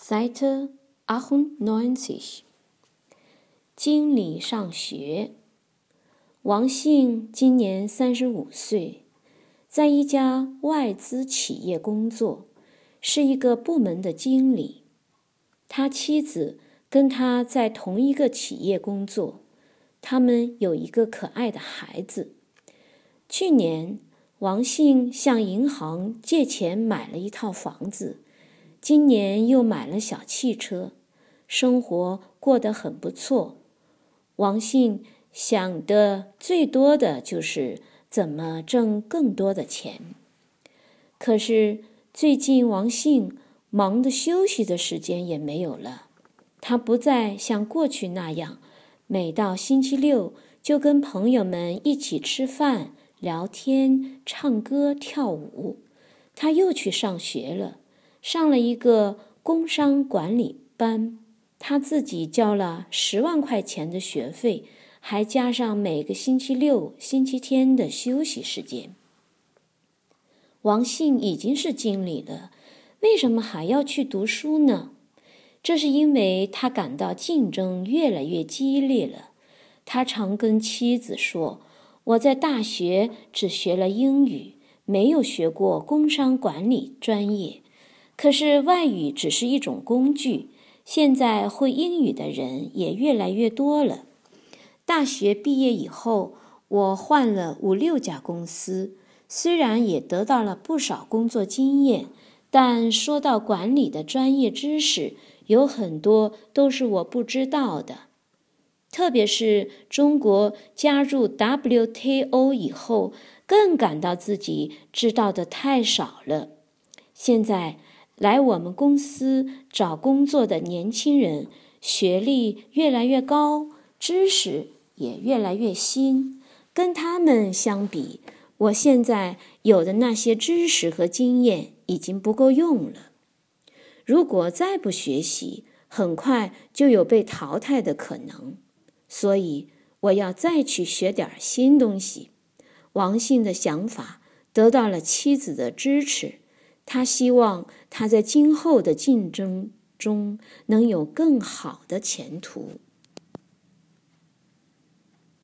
Seite 98. 经理上学。王姓今年35岁，在一家外资企业工作，是一个部门的经理。他妻子跟他在同一个企业工作，他们有一个可爱的孩子。去年，王姓向银行借钱买了一套房子，今年又买了小汽车，生活过得很不错。王姓想的最多的就是怎么挣更多的钱。可是最近王姓忙得休息的时间也没有了，他不再像过去那样，每到星期六就跟朋友们一起吃饭、聊天、唱歌、跳舞。他又去上学了，上了一个工商管理班，他自己交了10万块钱的学费，还加上每个星期六、星期天的休息时间。王姓已经是经理了，为什么还要去读书呢？这是因为他感到竞争越来越激烈了。他常跟妻子说，我在大学只学了英语，没有学过工商管理专业。可是外语只是一种工具，现在会英语的人也越来越多了。大学毕业以后，我换了5、6家公司，虽然也得到了不少工作经验，但说到管理的专业知识，有很多都是我不知道的。特别是中国加入 WTO 以后，更感到自己知道的太少了。现在来我们公司找工作的年轻人，学历越来越高，知识也越来越新。跟他们相比，我现在有的那些知识和经验已经不够用了。如果再不学习，很快就有被淘汰的可能。所以我要再去学点新东西。王姓的想法得到了妻子的支持，他希望他在今后的竞争中能有更好的前途。